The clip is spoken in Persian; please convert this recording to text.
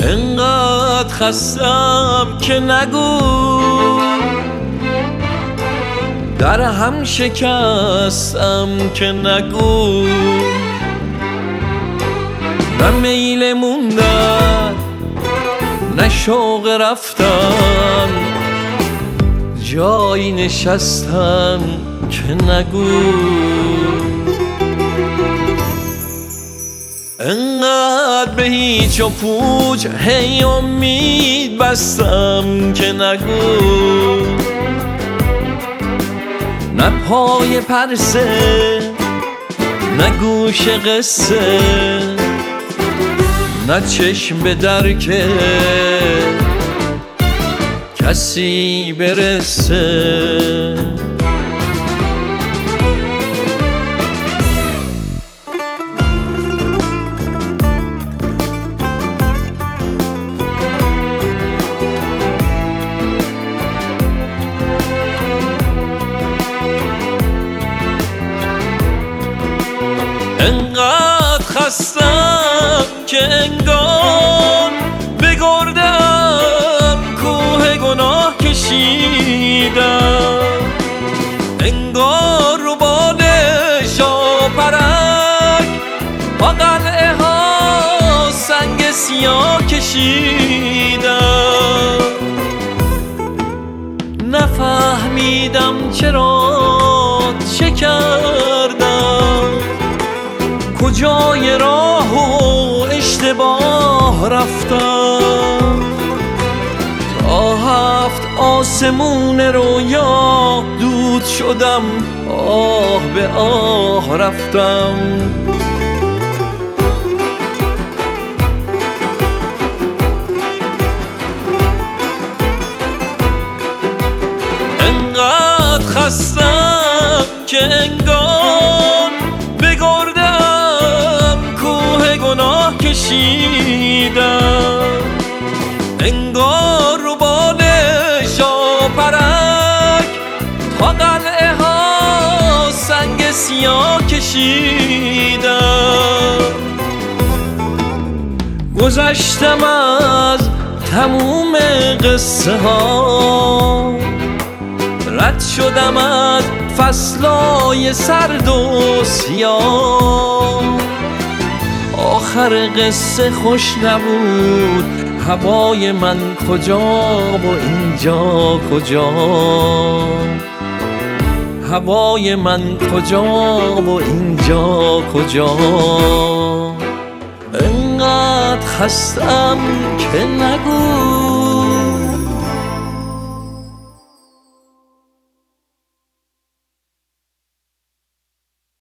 انقدر خستم که نگو، در هم شکستم که نگو. نه میل موندن نه شوق رفتن، جایی نشستن که نگو. انقدر به هیچ و پوچ هی امید بستم که نگو. نه پای پرسه نه گوش قصه، نه چشم به درک کسی برسه. انقدر خستم که انگار بگردم کوه گناه کشیدم، انگار رو باد شاپرک با قلعه ها سنگ سیاه کشیدم. نفهمیدم چرا چه کردم، کجای راه و اشتباه رفتم. تا 7 آسمون رویا دود شدم، آه به آه رفتم. انقدر خستم که انگار بگردم کوه گناه کشیدم، انگار رو باد شاپرک تا قلعه ها سنگ سیاه کشیدم. گذشتم از تموم قصه ها، رد شدم از فصلای سرد و سیاه. آخر قصه خوش نبود، هوای من کجا و اینجا کجا، هوای من کجا و اینجا کجا. انقدر خستم که نگو،